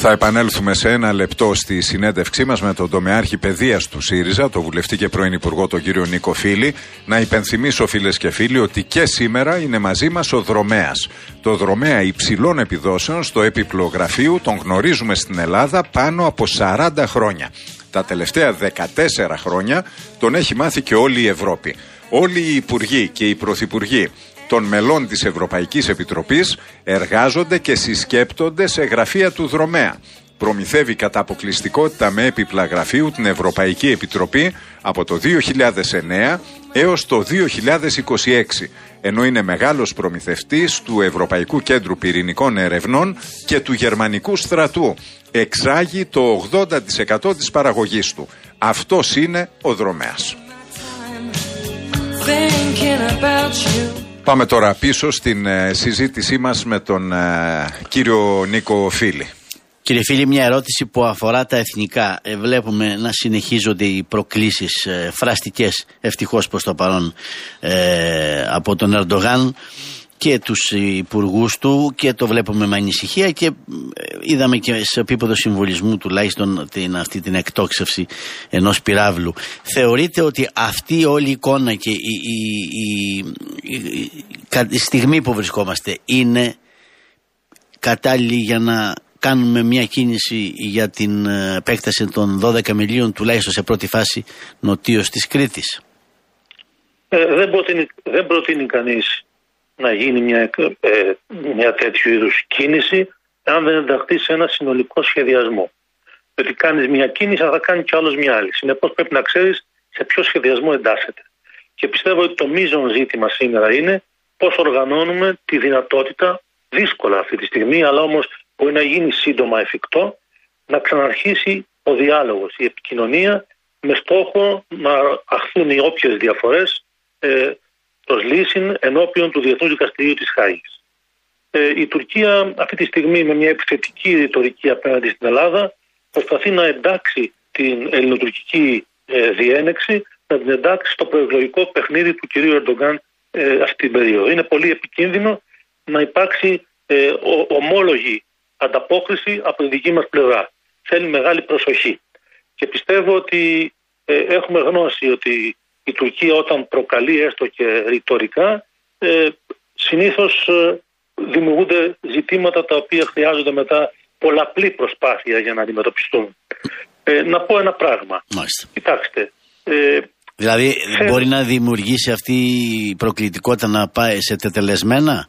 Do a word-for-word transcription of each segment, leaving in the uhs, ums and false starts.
Θα επανέλθουμε σε ένα λεπτό στη συνέντευξή μας με τον τομεάρχη παιδείας του ΣΥΡΙΖΑ, το βουλευτή και πρώην υπουργό, τον κύριο Νίκο Φίλη. Να υπενθυμίσω, φίλες και φίλοι, ότι και σήμερα είναι μαζί μας ο Δρομέας. Το Δρομέα υψηλών επιδόσεων στο έπιπλο γραφείου τον γνωρίζουμε στην Ελλάδα πάνω από σαράντα χρόνια. Τα τελευταία δεκατέσσερα χρόνια τον έχει μάθει και όλη η Ευρώπη. Όλοι οι υπουργοί και οι πρωθυπουργοί των μελών της Ευρωπαϊκής Επιτροπής εργάζονται και συσκέπτονται σε γραφεία του Δρομέα. Προμηθεύει κατά αποκλειστικότητα με έπιπλα γραφείου την Ευρωπαϊκή Επιτροπή από το δύο χιλιάδες εννέα έως το δύο χιλιάδες είκοσι έξι, ενώ είναι μεγάλος προμηθευτής του Ευρωπαϊκού Κέντρου Πυρηνικών Ερευνών και του Γερμανικού Στρατού. Εξάγει το ογδόντα τοις εκατό της παραγωγής του. Αυτός είναι ο Δρομέας. Πάμε τώρα πίσω στην ε, συζήτησή μας με τον ε, κύριο Νίκο Φίλη. Κύριε Φίλη, μια ερώτηση που αφορά τα εθνικά. Ε, βλέπουμε να συνεχίζονται οι προκλήσεις ε, φραστικές, ευτυχώς προς το παρόν, ε, από τον Ερντογάν και τους υπουργούς του, και το βλέπουμε με ανησυχία και είδαμε και σε επίπεδο συμβολισμού τουλάχιστον την, αυτή την εκτόξευση ενός πυράβλου. Θεωρείτε ότι αυτή όλη η εικόνα και η, η, η, η, η, η στιγμή που βρισκόμαστε είναι κατάλληλη για να κάνουμε μια κίνηση για την επέκταση των δώδεκα μιλίων τουλάχιστον σε πρώτη φάση νοτίως της Κρήτης? Ε, δεν, προτείνει, δεν προτείνει κανείς να γίνει μια, ε, μια τέτοιου είδους κίνηση αν δεν ενταχθεί σε ένα συνολικό σχεδιασμό. Διότι κάνεις μια κίνηση, αλλά θα κάνει κι άλλος μια άλλη. Συνεπώς πρέπει να ξέρεις σε ποιο σχεδιασμό εντάσσεται. Και πιστεύω ότι το μείζον ζήτημα σήμερα είναι πώς οργανώνουμε τη δυνατότητα, δύσκολα αυτή τη στιγμή, αλλά όμως μπορεί να γίνει σύντομα εφικτό, να ξαναρχίσει ο διάλογος, η επικοινωνία, με στόχο να αχθούν οι όποιες διαφορές ε, προς λύση ενώπιον του Διεθνούς Δικαστηρίου της Χάγης. Ε, η Τουρκία αυτή τη στιγμή με μια επιθετική ρητορική απέναντι στην Ελλάδα προσπαθεί να εντάξει την ελληνοτουρκική ε, διένεξη, να την εντάξει στο προεκλογικό παιχνίδι του κυρίου Ερντογκάν ε, αυτή την περίοδο. Είναι πολύ επικίνδυνο να υπάρξει ε, ο, ομόλογη ανταπόκριση από τη δική μας πλευρά. Θέλει μεγάλη προσοχή. Και πιστεύω ότι ε, έχουμε γνώση ότι η Τουρκία όταν προκαλεί έστω και ρητορικά ε, συνήθως ε, δημιουργούνται ζητήματα τα οποία χρειάζονται μετά πολλαπλή προσπάθεια για να αντιμετωπιστούν. Ε, να πω ένα πράγμα. Μάλιστα. Κοιτάξτε. Ε, δηλαδή σε... μπορεί να δημιουργήσει αυτή η προκλητικότητα να πάει σε τετελεσμένα?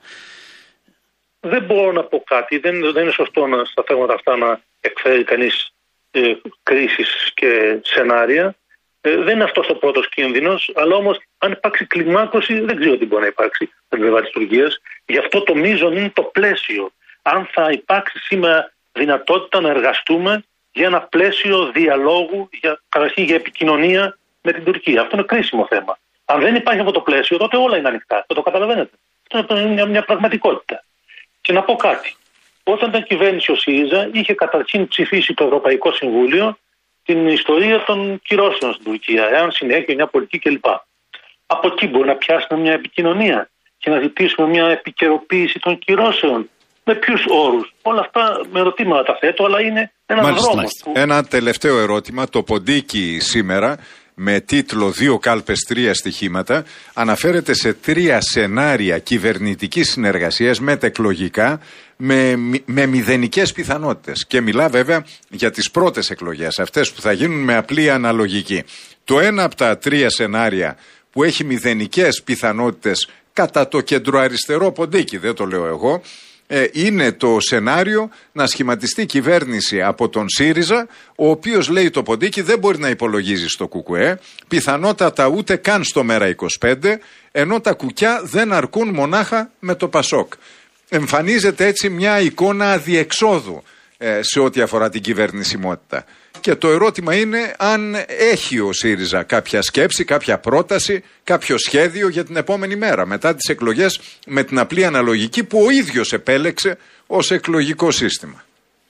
Δεν μπορώ να πω κάτι. Δεν, δεν είναι σωστό να, στα θέματα αυτά να εκφέρει κανείς ε, κρίσεις και σενάρια. Ε, δεν είναι αυτός ο πρώτος κίνδυνος, αλλά όμως αν υπάρξει κλιμάκωση δεν ξέρω τι μπορεί να υπάρξει στην πλευρά της Τουρκίας. Γι' αυτό το μείζον είναι το πλαίσιο. Αν θα υπάρξει σήμερα δυνατότητα να εργαστούμε για ένα πλαίσιο διαλόγου, για, καταρχήν για επικοινωνία με την Τουρκία. Αυτό είναι κρίσιμο θέμα. Αν δεν υπάρχει αυτό το πλαίσιο, τότε όλα είναι ανοιχτά. Θα το καταλαβαίνετε. Αυτό είναι μια, μια πραγματικότητα. Και να πω κάτι. Όταν ήταν κυβέρνηση ο ΣΥΡΙΖΑ, είχε καταρχήν ψηφίσει το Ευρωπαϊκό Συμβούλιο την ιστορία των κυρώσεων στην Τουρκία, εάν συνέχεια μια πολιτική κλπ. Από εκεί μπορεί να πιάσουμε μια επικοινωνία και να ζητήσουμε μια επικαιροποίηση των κυρώσεων. Με ποιους όρους? Όλα αυτά με ερωτήματα τα θέτω, αλλά είναι ένα δρόμο. Που... Ένα τελευταίο ερώτημα. Το ποντίκι σήμερα, με τίτλο «Δύο κάλπες, τρία στοιχήματα», αναφέρεται σε τρία σενάρια κυβερνητικής συνεργασίας μετεκλογικά με, με μηδενικές πιθανότητες. Και μιλά βέβαια για τις πρώτες εκλογές, αυτές που θα γίνουν με απλή αναλογική. Το ένα από τα τρία σενάρια που έχει μηδενικές πιθανότητες κατά το κεντροαριστερό ποντίκι, δεν το λέω εγώ, Ε, είναι το σενάριο να σχηματιστεί κυβέρνηση από τον ΣΥΡΙΖΑ, ο οποίος, λέει το ποντίκι, δεν μπορεί να υπολογίζει στο ΚΚΕ, πιθανότατα ούτε καν στο ΜΕΡΑ είκοσι πέντε, ενώ τα κουκιά δεν αρκούν μονάχα με το ΠΑΣΟΚ. Εμφανίζεται έτσι μια εικόνα αδιεξόδου ε, σε ό,τι αφορά την κυβερνησιμότητα. Και το ερώτημα είναι αν έχει ο ΣΥΡΙΖΑ κάποια σκέψη, κάποια πρόταση, κάποιο σχέδιο για την επόμενη μέρα, μετά τις εκλογές, με την απλή αναλογική που ο ίδιος επέλεξε ως εκλογικό σύστημα.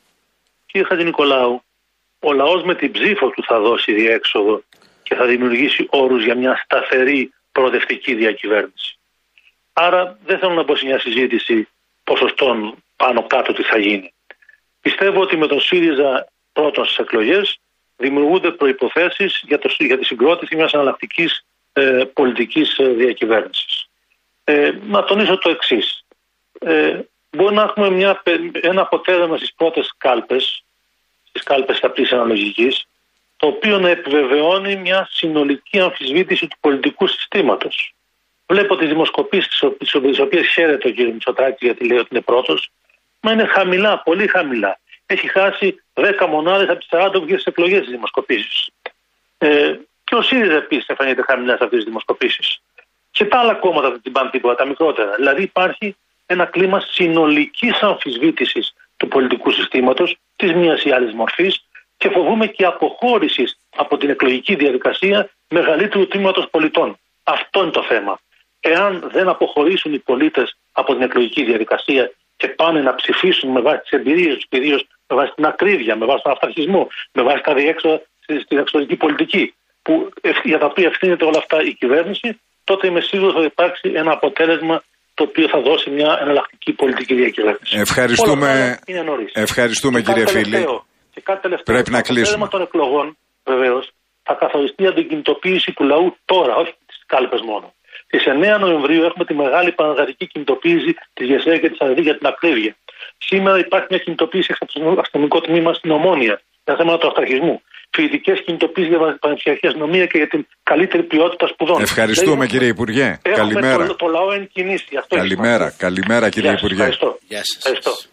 Κύριε Χατζηνικολάου, ο λαός με την ψήφο του θα δώσει διέξοδο και θα δημιουργήσει όρους για μια σταθερή προοδευτική διακυβέρνηση. Άρα δεν θέλω να μπω σε μια συζήτηση ποσοστών πάνω κάτω τι θα γίνει. Πιστεύω ότι με τον ΣΥΡΙΖΑ πρώτον στις εκλογές δημιουργούνται προϋποθέσεις για, το, για τη συγκρότηση μιας εναλλακτικής ε, πολιτικής ε, διακυβέρνησης. Ε, να τονίσω το εξής. Ε, μπορεί να έχουμε μια, ένα αποτέλεσμα στις πρώτες κάλπες, στις κάλπες αυτής αναλογικής, το οποίο να επιβεβαιώνει μια συνολική αμφισβήτηση του πολιτικού συστήματος. Βλέπω τις δημοσκοπήσεις τις οποίες χαίρεται ο κ. Μητσοτάκης γιατί λέει ότι είναι πρώτος, μα είναι χαμηλά, πολύ χαμηλά. Έχει χάσει δέκα μονάδες από τις σαράντα που βγήκε στις εκλογές της δημοσκοπήσεις. Ε, και ο ΣΥΡΙΖΑ επίσης εμφανίζεται χαμηλά σε αυτές τις δημοσκοπήσεις. Και τα άλλα κόμματα δεν την πάνε τίποτα, τα μικρότερα. Δηλαδή υπάρχει ένα κλίμα συνολικής αμφισβήτησης του πολιτικού συστήματος, της μίας ή άλλης μορφής, και φοβούμε και αποχώρησης από την εκλογική διαδικασία μεγαλύτερου τμήματος πολιτών. Αυτό είναι το θέμα. Εάν δεν αποχωρήσουν οι πολίτες από την εκλογική διαδικασία και πάνε να ψηφίσουν με βάση τις εμπειρίες τους, κυρίως με βάση την ακρίβεια, με βάση τον αυταρχισμό, με βάση τα διέξοδα στην εξωτερική πολιτική, που, για τα οποία ευθύνεται όλα αυτά η κυβέρνηση, τότε είμαι σίγουρος ότι θα υπάρξει ένα αποτέλεσμα το οποίο θα δώσει μια εναλλακτική πολιτική διακυβέρνηση. Ευχαριστούμε, ευχαριστούμε κύριε Φίλη. Και κάτι τελευταίο. Πρέπει να κλείσουμε. Το αποτέλεσμα των εκλογών, βεβαίως, θα καθοριστεί από την κινητοποίηση του λαού τώρα, όχι τις κάλπες μόνο. Στις εννέα Νοεμβρίου έχουμε τη μεγάλη πανεργατική κινητοποίηση της ΓΕΣΕ και της ΑΔΕ για την ακρίβεια. Σήμερα υπάρχει μια κινητοποίηση στο αστυνομικό τμήμα στην Ομόνια για θέματα του αυταρχισμού. Φοιτητικές κινητοποίησεις για την πανεπιστημιακή αστυνομία και για την καλύτερη ποιότητα σπουδών. Ευχαριστούμε δηλαδή, κύριε Υπουργέ. Καλημέρα. Το, το λαό εν κινήσει. Αυτό καλημέρα. Καλημέρα κύριε Γεια Υπουργέ. Ευχαριστώ. Γεια σας. Ευχαριστώ.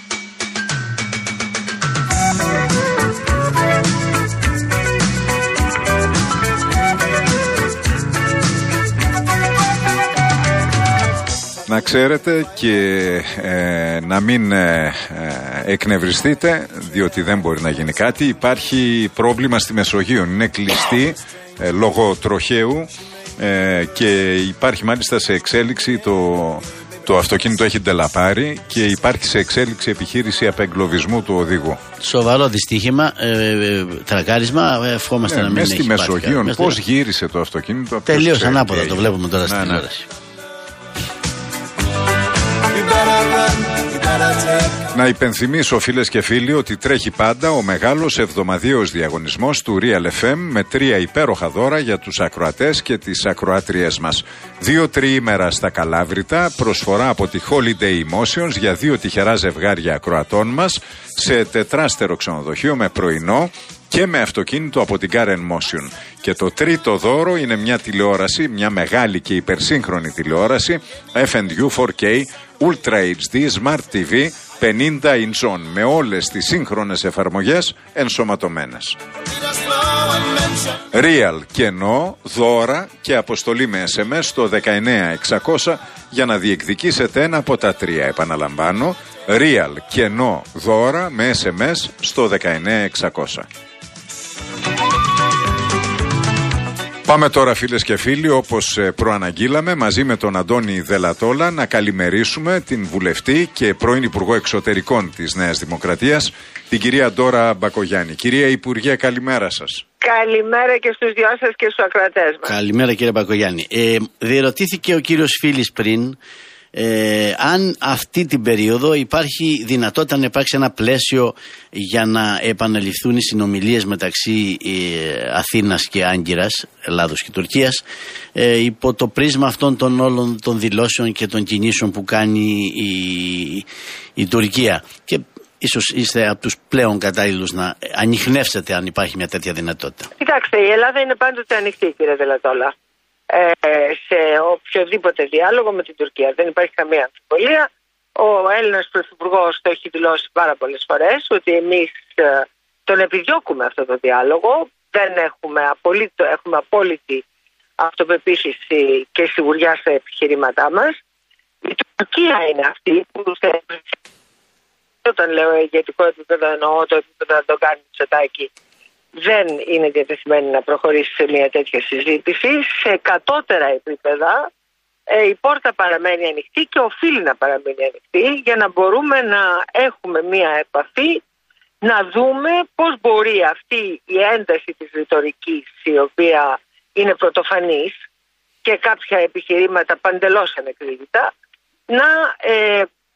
Να ξέρετε και ε, να μην ε, ε, εκνευριστείτε, διότι δεν μπορεί να γίνει κάτι. Υπάρχει πρόβλημα στη Μεσογείο, είναι κλειστή ε, λόγω τροχαίου ε, και υπάρχει μάλιστα σε εξέλιξη το, το αυτοκίνητο έχει ντελαπάρει και υπάρχει σε εξέλιξη επιχείρηση απεγκλωβισμού του οδηγού. Σοβαρό δυστύχημα, ε, ε, τρακάρισμα, ευχόμαστε ε, να μην έχει στη Μεσογείο, πάρει. Πώς γύρισε το αυτοκίνητο. Τελείως ανάποδα, το βλέπουμε τώρα στην τηλεόραση. Να υπενθυμίσω φίλες και φίλοι ότι τρέχει πάντα ο μεγάλος εβδομαδιαίος διαγωνισμός του Real εφ εμ με τρία υπέροχα δώρα για τους ακροατές και τις ακροάτριές μας. Δύο τριήμερα στα Καλάβρητα, προσφορά από τη Holiday Emotions για δύο τυχερά ζευγάρια ακροατών μας σε τετράστερο ξενοδοχείο με πρωινό και με αυτοκίνητο από την Car εν Motion. Και το τρίτο δώρο είναι μια τηλεόραση, μια μεγάλη και υπερσύγχρονη τηλεόραση εφ εντ γιου φορ κέι Ultra έιτς ντι Smart τι βι πενήντα ιντσών με όλες τις σύγχρονες εφαρμογές ενσωματωμένες. Real κενό, δώρα και αποστολή με ες εμ ες στο δεκαεννέα εξακόσια για να διεκδικήσετε ένα από τα τρία. Επαναλαμβάνω, Real κενό, δώρα με ες εμ ες στο δεκαεννέα εξακόσια. Πάμε τώρα φίλες και φίλοι, όπως προαναγγείλαμε, μαζί με τον Αντώνη Δελατόλα να καλημερίσουμε την βουλευτή και πρώην Υπουργό Εξωτερικών της Νέας Δημοκρατίας, την κυρία Ντόρα Μπακογιάννη. Κυρία Υπουργέ, καλημέρα σας. Καλημέρα και στους δυο σας και στους ακροατές μας. Καλημέρα κύριε Μπακογιάννη. Ε, διερωτήθηκε ο κύριος Φίλης πριν Ε, αν αυτή την περίοδο υπάρχει δυνατότητα να υπάρξει ένα πλαίσιο για να επαναληφθούν οι συνομιλίες μεταξύ ε, Αθήνας και Άγκυρας, Ελλάδος και Τουρκίας, ε, υπό το πρίσμα αυτών των όλων των δηλώσεων και των κινήσεων που κάνει η, η Τουρκία. Και ίσως είστε από τους πλέον κατάλληλους να ανιχνεύσετε αν υπάρχει μια τέτοια δυνατότητα. Κοιτάξτε, η Ελλάδα είναι πάντοτε ανοιχτή, κύριε Δελατόλα, σε οποιοδήποτε διάλογο με την Τουρκία. Δεν υπάρχει καμία αμφιβολία. Ο Έλληνας Πρωθυπουργός το έχει δηλώσει πάρα πολλές φορές ότι εμείς τον επιδιώκουμε αυτό το διάλογο. Δεν έχουμε, απολύτω, έχουμε απόλυτη αυτοπεποίθηση και σιγουριά στα επιχειρήματά μας. Η Τουρκία είναι αυτή που όταν λέω ηγετικό επίπεδο εννοώ το επίπεδο να το κάνει Μητσοτάκη, δεν είναι διατεθειμένη να προχωρήσει σε μια τέτοια συζήτηση. Σε κατώτερα επίπεδα ε, η πόρτα παραμένει ανοιχτή και οφείλει να παραμείνει ανοιχτή για να μπορούμε να έχουμε μια επαφή, να δούμε πώς μπορεί αυτή η ένταση της ρητορικής, η οποία είναι πρωτοφανής και κάποια επιχειρήματα παντελώς ανεκδίκητα, να ε,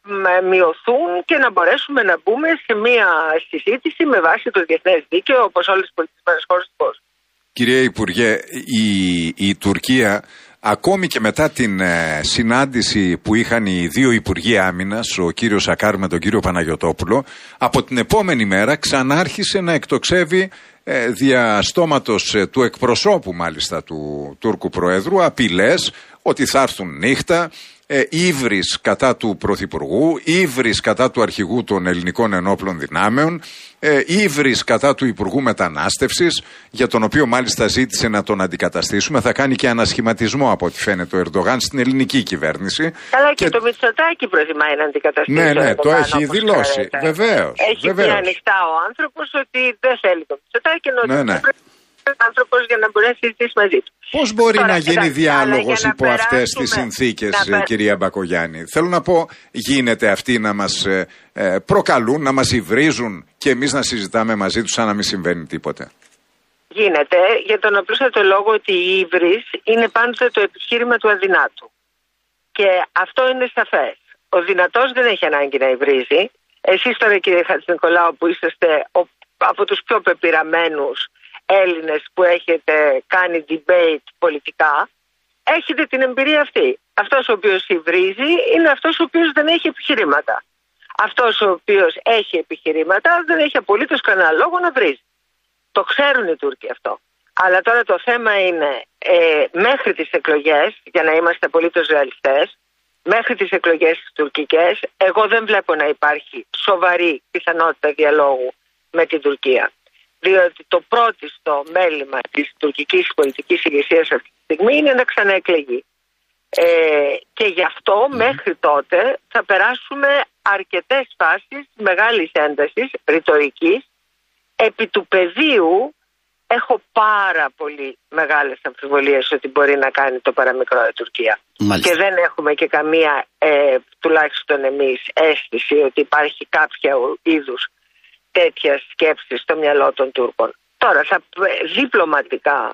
μειωθούν και να μπορέσουμε να μπούμε σε μια συζήτηση με βάση το διεθνές δίκαιο, όπως όλες τις πολιτισμένες χώρες του κόσμου. Κυρία Υπουργέ, η, η Τουρκία, ακόμη και μετά την ε, συνάντηση που είχαν οι δύο Υπουργοί Άμυνας, ο κύριος Σακάρ με τον κύριο Παναγιωτόπουλο, από την επόμενη μέρα ξανάρχισε να εκτοξεύει ε, δια στόματος ε, του εκπροσώπου μάλιστα του Τούρκου Προέδρου απειλές ότι θα έρθουν νύχτα, ε, ύβρις κατά του Πρωθυπουργού, ύβρις κατά του Αρχηγού των Ελληνικών Ενόπλων Δυνάμεων, ε, ύβρις κατά του Υπουργού Μετανάστευσης, για τον οποίο μάλιστα ζήτησε να τον αντικαταστήσουμε. Θα κάνει και ανασχηματισμό από ό,τι φαίνεται ο Ερντογάν στην ελληνική κυβέρνηση. Καλά, και, και το Μητσοτάκη προτιμάει να αντικαταστήσει. Ναι, ναι, Ερντογάν, το έχει δηλώσει. Βεβαίως. Έχει πει ανοιχτά ο άνθρωπος ότι δεν θέλει το Μητσοτάκη, ενώ ναι, ναι. άνθρωπος για να μπορεί να συζητήσει μαζί του. Πώς μπορεί Τώρα, να γίνει εντάξει, διάλογος υπό να αυτές τις συνθήκες, να κυρία Μπακογιάννη? Θέλω να πω, γίνεται αυτοί να μας ε, ε, προκαλούν, να μας υβρίζουν και εμείς να συζητάμε μαζί τους σαν να μην συμβαίνει τίποτε? Γίνεται, για τον απλούστατο λόγο ότι η ύβρις είναι πάντοτε το επιχείρημα του αδυνάτου. Και αυτό είναι σαφές. Ο δυνατός δεν έχει ανάγκη να υβρίζει. Εσείς τώρα, κύριε Χατζηνικολάου, που είσαστε από τους πιο πεπειραμένους Έλληνες που έχετε κάνει debate πολιτικά, έχετε την εμπειρία αυτή. Αυτός ο οποίος υβρίζει είναι αυτός ο οποίος δεν έχει επιχειρήματα. Αυτός ο οποίος έχει επιχειρήματα δεν έχει απολύτως κανένα λόγο να βρίζει. Το ξέρουν οι Τούρκοι αυτό. Αλλά τώρα το θέμα είναι ε, μέχρι τις εκλογές, για να είμαστε απολύτως ρεαλιστές, μέχρι τις εκλογές τις τουρκικές, εγώ δεν βλέπω να υπάρχει σοβαρή πιθανότητα διαλόγου με την Τουρκία. Διότι το πρώτιστο μέλημα της τουρκικής πολιτικής ηγεσίας αυτή τη στιγμή είναι να ξαναεκλεγεί. Ε, και γι' αυτό μέχρι τότε θα περάσουμε αρκετές φάσεις μεγάλης έντασης ρητορικής. Επί του πεδίου έχω πάρα πολύ μεγάλες αμφιβολίες ότι μπορεί να κάνει το παραμικρό η Τουρκία. Μάλιστα. Και δεν έχουμε και καμία, ε, τουλάχιστον εμείς, αίσθηση ότι υπάρχει κάποια είδους τέτοια σκέψη στο μυαλό των Τούρκων. Τώρα, θα, διπλωματικά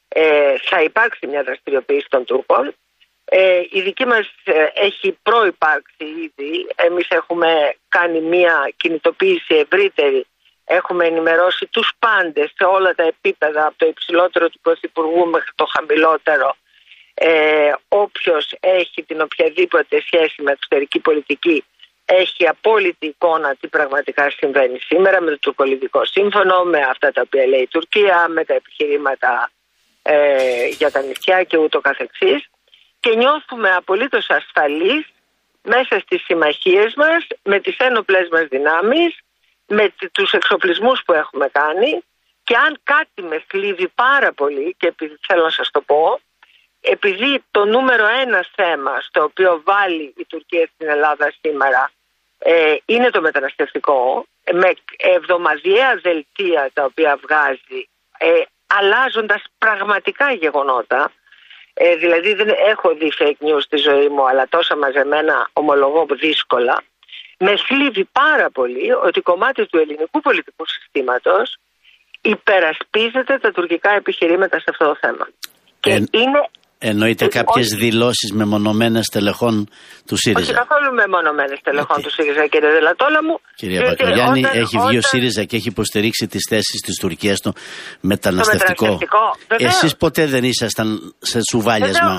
ε, θα υπάρξει μια δραστηριοποίηση των Τούρκων. Ε, η δική μας ε, έχει προϋπάρξει ήδη. Εμείς έχουμε κάνει μια κινητοποίηση ευρύτερη. Έχουμε ενημερώσει τους πάντες σε όλα τα επίπεδα, από το υψηλότερο του Πρωθυπουργού μέχρι το χαμηλότερο. Ε, όποιος έχει την οποιαδήποτε σχέση με εξωτερική πολιτική έχει απόλυτη εικόνα τι πραγματικά συμβαίνει σήμερα με το τουρκολιβικό σύμφωνο, με αυτά τα οποία λέει η Τουρκία, με τα επιχειρήματα ε, για τα νησιά και ούτω καθεξής. Και νιώθουμε απολύτως ασφαλείς μέσα στις συμμαχίες μας, με τις ένοπλες μας δυνάμεις, με τους εξοπλισμούς που έχουμε κάνει. Και αν κάτι με θλίβει πάρα πολύ, και επειδή θέλω να σας το πω, επειδή το νούμερο ένα θέμα στο οποίο βάλει η Τουρκία στην Ελλάδα σήμερα ε, είναι το μεταναστευτικό, με εβδομαδιαία δελτία τα οποία βγάζει, ε, αλλάζοντας πραγματικά γεγονότα. Ε, δηλαδή δεν έχω δει fake news στη ζωή μου, αλλά τόσα μαζεμένα ομολογώ δύσκολα. Με θλίβει πάρα πολύ ότι κομμάτι του ελληνικού πολιτικού συστήματος υπερασπίζεται τα τουρκικά επιχειρήματα σε αυτό το θέμα. Και ε, είναι... Εννοείται κάποιες δηλώσεις μεμονωμένες τελεχών του ΣΥΡΙΖΑ? Όχι καθόλου μεμονωμένες τελεχών του ΣΥΡΙΖΑ, κύριε Δελατόλα μου. Κυρία Μπακογιάννη, έχει βγει ο ΣΥΡΙΖΑ και έχει υποστηρίξει τις θέσεις της Τουρκίας στο μεταναστευτικό. μεταναστευτικό. Εσείς ποτέ δεν ήσασταν σε σουβάλιασμα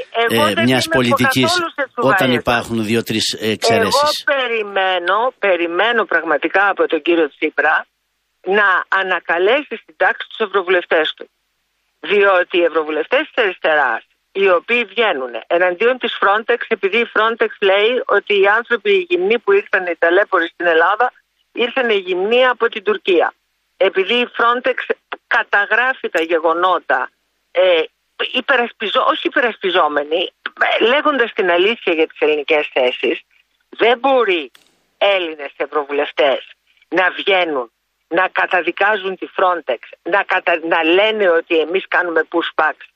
ε, μιας πολιτικής όταν υπάρχουν δύο-τρεις εξαιρέσεις? Εγώ περιμένω, περιμένω πραγματικά από τον κύριο Τσίπρα να ανακαλέσει στην τάξη τους ευρωβουλευτές του. Διότι οι ευρωβουλευτές της αριστεράς, οι οποίοι βγαίνουν εναντίον της Frontex, επειδή η Frontex λέει ότι οι άνθρωποι οι γυμνοί που ήρθαν οι ταλέποροι στην Ελλάδα ήρθαν οι γυμνοί από την Τουρκία. Επειδή η Frontex καταγράφει τα γεγονότα, ε, υπερασπιζό, όχι υπερασπιζόμενοι, λέγοντας την αλήθεια για τις ελληνικές θέσεις, δεν μπορεί Έλληνες ευρωβουλευτές να βγαίνουν, να καταδικάζουν τη Frontex, να, κατα... να λένε ότι εμείς κάνουμε pushbacks.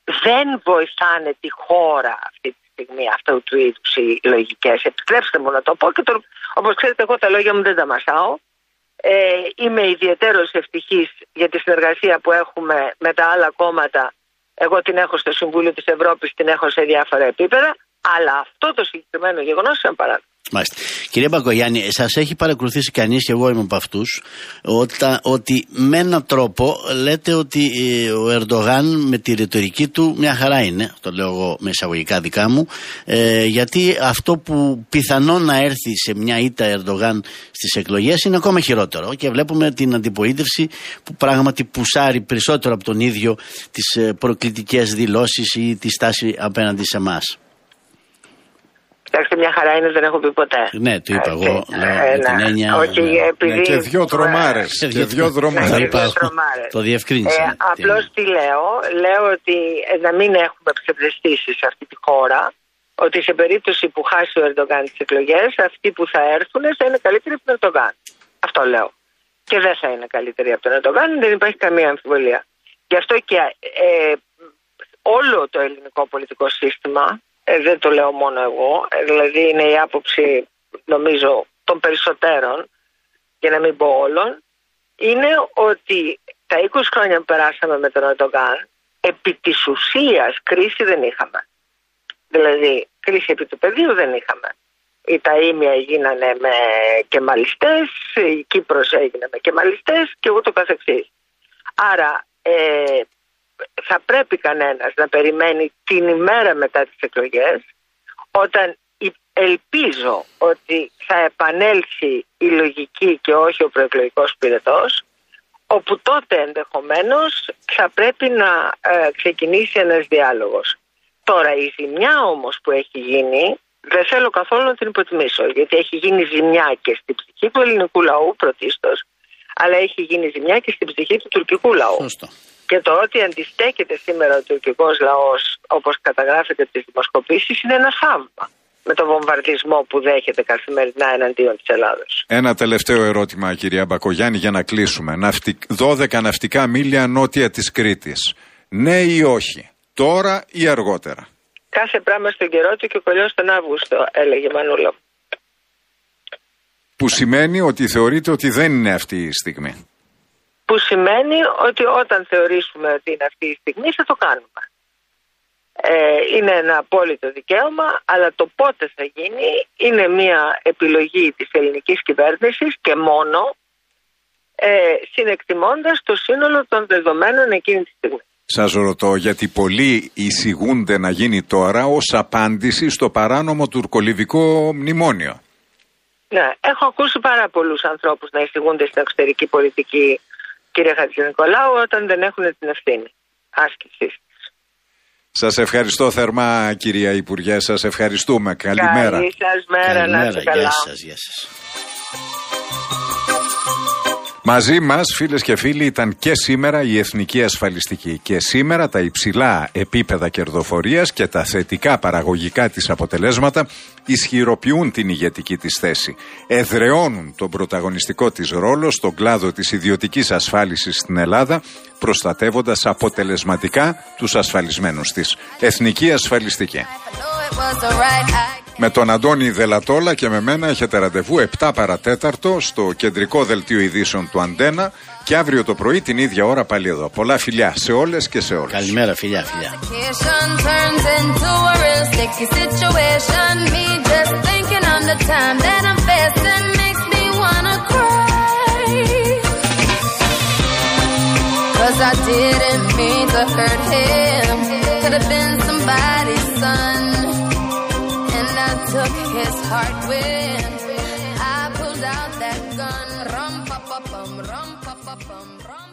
Δεν βοηθάνε τη χώρα αυτή τη στιγμή αυτού του είδους οι λογικές. Επιτρέψτε μου να το πω και το... όπως ξέρετε εγώ τα λόγια μου δεν τα μασάω. Ε, είμαι ιδιαιτέρως ευτυχής για τη συνεργασία που έχουμε με τα άλλα κόμματα. Εγώ την έχω στο Συμβούλιο της Ευρώπης, την έχω σε διάφορα επίπεδα, αλλά αυτό το συγκεκριμένο γεγονός είναι παράδειγμα. Μάλιστα. Κύριε Μπακογιάννη, σας έχει παρακολουθήσει κανείς, και εγώ είμαι από αυτούς, ότι με έναν τρόπο λέτε ότι ο Ερντογάν με τη ρητορική του μια χαρά είναι, το λέω εγώ με εισαγωγικά δικά μου, ε, γιατί αυτό που πιθανόν να έρθει σε μια ήττα Ερντογάν στις εκλογές είναι ακόμα χειρότερο, και βλέπουμε την αντιπολίτευση που πράγματι πουσάρει περισσότερο από τον ίδιο τις προκλητικές δηλώσεις ή τη στάση απέναντι σε εμάς. Κοιτάξτε, μια χαρά είναι, δεν έχω πει ποτέ. Ναι, το είπα εγώ. Λέω, ε, με την έννοια. Όχι, ναι. Επειδή... ναι, και δύο δρομάρες. Ε, και δύο δρομάρες. Ναι, δύο το διευκρίνησα. Ε, απλώς τι λέω. Λέω ότι ε, να μην έχουμε ψευδεστήσεις σε αυτή τη χώρα. Ότι σε περίπτωση που χάσει ο Ερντογάν τις εκλογές, αυτοί που θα έρθουν θα είναι καλύτεροι από τον Ερντογάν. Αυτό λέω. Και δεν θα είναι καλύτεροι από τον Ερντογάν, δεν υπάρχει καμία αμφιβολία. Γι' αυτό και ε, όλο το ελληνικό πολιτικό σύστημα. Ε, δεν το λέω μόνο εγώ, ε, δηλαδή είναι η άποψη νομίζω των περισσότερων, για να μην πω όλων, είναι ότι τα είκοσι χρόνια που περάσαμε με τον Ερντογάν, επί της ουσίας κρίση δεν είχαμε. Δηλαδή κρίση επί του πεδίου δεν είχαμε. Οι ταΐμια γίνανε με κεμαλιστές, η Κύπρος έγινε με κεμαλιστές και ούτω καθεξής. Άρα ε, θα πρέπει κανένας να περιμένει την ημέρα μετά τις εκλογές, όταν ελπίζω ότι θα επανέλθει η λογική και όχι ο προεκλογικός πυρετός, όπου τότε ενδεχομένως θα πρέπει να ε, ξεκινήσει ένας διάλογος. Τώρα η ζημιά όμως που έχει γίνει, δεν θέλω καθόλου να την υποτιμήσω, γιατί έχει γίνει ζημιά και στην ψυχή του ελληνικού λαού πρωτίστως, αλλά έχει γίνει ζημιά και στην ψυχή του τουρκικού λαού. Σωστό. Και το ότι αντιστέκεται σήμερα ο τουρκικός λαός, όπως καταγράφεται από τις δημοσκοπήσεις, είναι ένα θαύμα με το βομβαρδισμό που δέχεται καθημερινά εναντίον της Ελλάδος. Ένα τελευταίο ερώτημα, κυρία Μπακογιάννη, για να κλείσουμε. δώδεκα ναυτικά μίλια νότια της Κρήτης. Ναι ή όχι, τώρα ή αργότερα? Κάθε πράγμα στον καιρό του και ο κολλιός τον Αύγουστο, έλεγε η Μανούλα. Που σημαίνει ότι θεωρείτε ότι δεν είναι αυτή η στιγμή. Που σημαίνει ότι όταν θεωρήσουμε ότι είναι αυτή η στιγμή θα το κάνουμε. Ε, είναι ένα απόλυτο δικαίωμα, αλλά το πότε θα γίνει είναι μια επιλογή της ελληνικής κυβέρνησης και μόνο ε, συνεκτιμώντας το σύνολο των δεδομένων εκείνη τη στιγμή. Σας ρωτώ γιατί πολλοί εισηγούνται να γίνει τώρα ως απάντηση στο παράνομο τουρκολιβικό μνημόνιο. Ναι, έχω ακούσει πάρα πολλούς ανθρώπους να εισηγούνται στην εξωτερική πολιτική, κύριε Χατζηνικολάου, όταν δεν έχουν την ευθύνη άσκησης. Σας ευχαριστώ θερμά, κυρία Υπουργέ, σας ευχαριστούμε. Καλημέρα. Καλή σας μέρα, να είστε καλά. Γεια σας, γεια σας. Μαζί μας, φίλες και φίλοι, ήταν και σήμερα η Εθνική Ασφαλιστική. Και σήμερα τα υψηλά επίπεδα κερδοφορίας και τα θετικά παραγωγικά της αποτελέσματα ισχυροποιούν την ηγετική της θέση. Εδραιώνουν τον πρωταγωνιστικό της ρόλο στον κλάδο της ιδιωτικής ασφάλισης στην Ελλάδα, προστατεύοντας αποτελεσματικά τους ασφαλισμένους της. Εθνική Ασφαλιστική. Με τον Αντώνη Δελατόλα και με μένα έχετε ραντεβού επτά παρατέταρτο στο κεντρικό δελτίο ειδήσεων του Αντένα και αύριο το πρωί την ίδια ώρα πάλι εδώ. Πολλά φιλιά σε όλες και σε όλους. Καλημέρα, φιλιά, φιλιά. Took his heart when I pulled out that gun. Rum pa pa pum, rum pa pa pum, rum.